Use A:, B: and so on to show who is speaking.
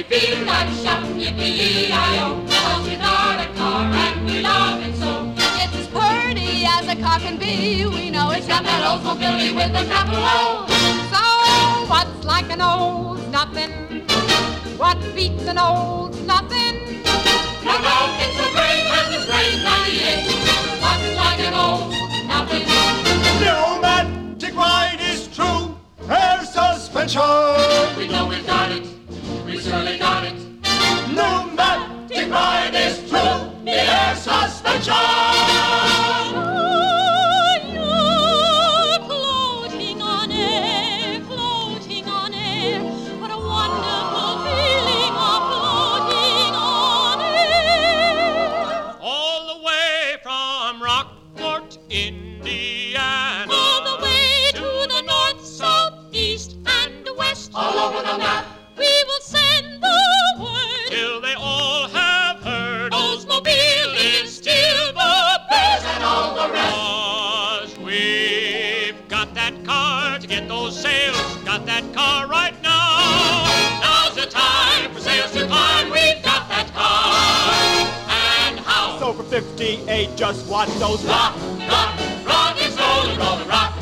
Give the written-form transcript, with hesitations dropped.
A: we feel like shouting yippee-yi-o, 'cause we got a car and we love it so.
B: It's as purty as a car can be. We know
A: It's got that Oldsmobile with the capital O.
B: So what's like an old nothing? What beats an old nothing?
A: No, no, it's a great and it's great 98. What's like an old nothing?
C: Pneumatic ride is true. Air suspension.
A: We know we've got it. We surely got it.
C: Pneumatic ride is true. The air suspension.
B: Floating on air, floating on air. What a wonderful feeling of floating on air.
D: All the way from Rockport, Indiana.
B: All the way to the north, south, east, and west.
A: All over the map.
B: We will send the word
D: Till they all have heard
B: Oldsmobile is still the best.
A: And all the rest.
D: 'Cause we've got that car to get those sales. Got that car right now. Now's the time for sales to climb. We've got that car. And how?
C: So for 58, just watch those
A: Rock, rock, rock is rolling, rolling, rock.